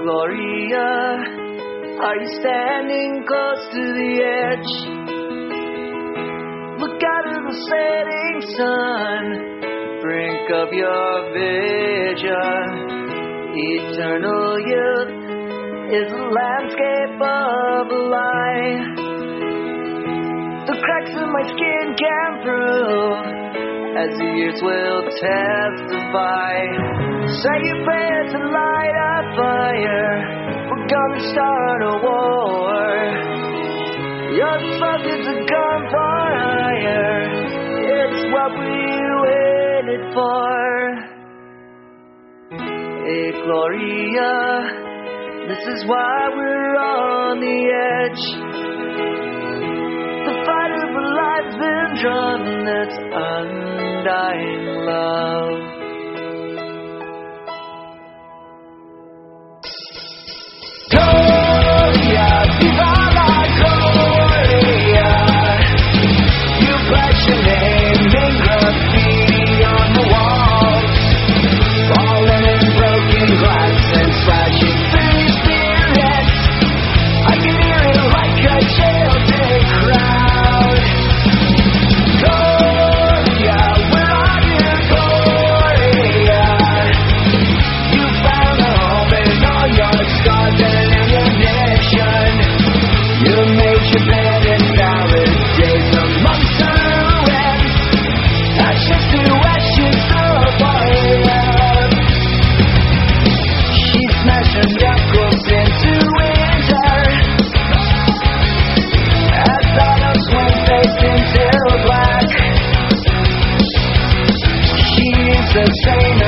Gloria, are you standing close to the edge? Look out at the setting sun, brink of your vision. Eternal youth is a landscape of a lie. The cracks in my skin can prove, as the years will testify. Say your prayers and light a fire. We're gonna start a war. Your smoke is a gun for hire. It's what we waited for. Hey Gloria, this is why we're on the edge. The fight of a life's been drawn, that's undying love. Gloria, viva la Gloria. You pledge your name in graffiti on the walls, falling in broken glass and splashing through spirits. I can hear it like a jailbreak crowd. Gloria, where are you, Gloria? You found a home in all your scars and ammunition. You made your bed in salad days amongst the ruins. Ashes to ashes, throw a fire. She smashed her knuckles into winter, as Thanos went face into black. She's the same